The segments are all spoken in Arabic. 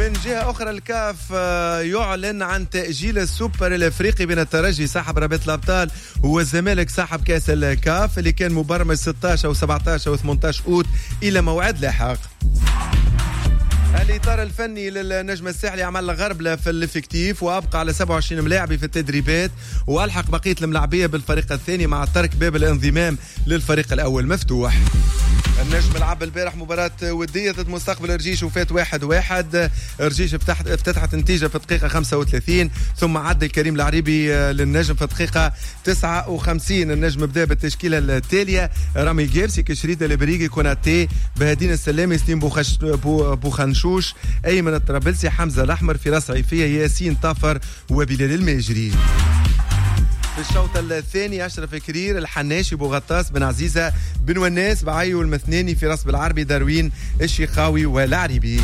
من جهة أخرى الكاف يعلن عن تأجيل السوبر الأفريقي بين الترجي صاحب رابطة الأبطال والزمالك صاحب كأس الكاف اللي كان مبرمج 16 أو 17 أو 18 أوت إلى موعد لاحق. الإطار الفني للنجم الساحلي عمل غربلة في الافكتيف وأبقى على 27 ملاعبي في التدريبات وألحق بقية الملاعبية بالفريق الثاني مع ترك باب الانضمام للفريق الأول مفتوح. النجم لعب البارح مباراة ودية ضد مستقبل رجيش وفات 1-1. رجيش افتتحت نتيجة في الدقيقة 35 ثم عدل كريم العريبي للنجم في الدقيقة 59. النجم بدأ بالتشكيلة التالية: رامي جيرسي، كشريد البريغي، كوناتي، بهدين السلامي، سليم بوخنشوش، أيمن الطرابلسي، حمزة الأحمر، فراس عيفية، ياسين طافر وبلال الماجري. في الشوط الثاني أشرف كرير، الحناشي، بوغطاس، بن عزيزة، بن وناس، بعيو المثناني، فراس بالعربي، داروين الشيخاوي والعريبي.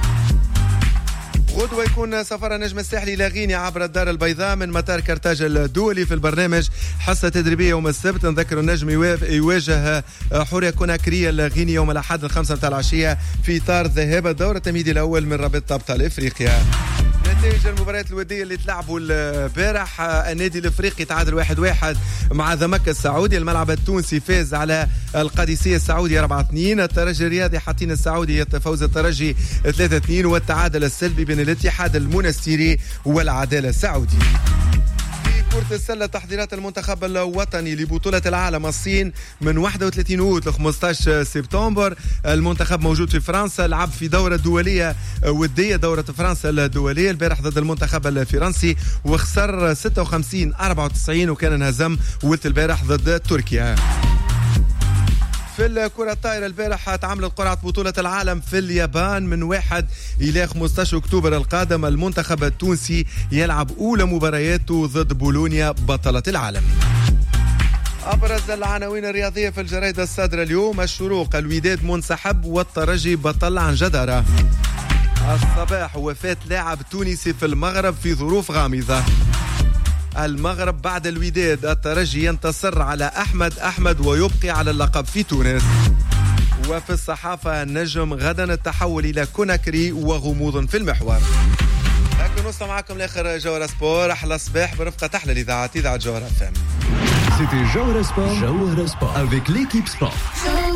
غدوة يكون سفر النجم الساحلي لاغيني عبر الدار البيضاء من مطار كرتاج الدولي في البرنامج حصة تدريبية يوم السبت. نذكر النجم يواجه حورية كوناكري اللاغيني يوم الأحد 5 متاع العشية في إطار ذهاب الدور التمهيدي الأول من رابطة أبطال إفريقيا. نتائج المباريات الودية اللي تلعبوا البارح: النادي الافريقي تعادل 1-1 مع ذمك السعودي. الملعب التونسي فاز على القادسية السعودي 4-2. الترجي الرياضي حاطين السعودي فوز الترجي 3-2 والتعادل السلبي بين الاتحاد المنستيري والعدالة السعودي. كرة السلة تحضيرات المنتخب الوطني لبطولة العالم الصين من 31 أوت ل 15 سبتمبر. المنتخب موجود في فرنسا، لعب في دورة دولية ودية، دورة فرنسا الدولية البارح ضد المنتخب الفرنسي وخسر 56-94 وكان انهزم ولت البارح ضد تركيا. في الكرة الطائرة البارحة تعملت قرعة بطولة العالم في اليابان من 1 إلى 15 أكتوبر القادم. المنتخب التونسي يلعب أولى مبارياته ضد بولونيا بطلة العالم. أبرز العناوين الرياضية في الجرائد الصادرة اليوم: الشروق، الوداد منسحب والترجي بطل عن جدارة. الصباح، وفاة لاعب تونسي في المغرب في ظروف غامضة. المغرب بعد الوداد، الترجي ينتصر على أحمد ويبقي على اللقب في تونس. وفي الصحافة: النجم غدا التحول إلى كوناكري وغموض في المحور. هكذا نوصل معكم لآخر جوهرة سبور. أحلى صباح برفقة أحلى الإذاعة، إذاعة جوهرة FM. C'était Jawara Sport avec l'équipe sport.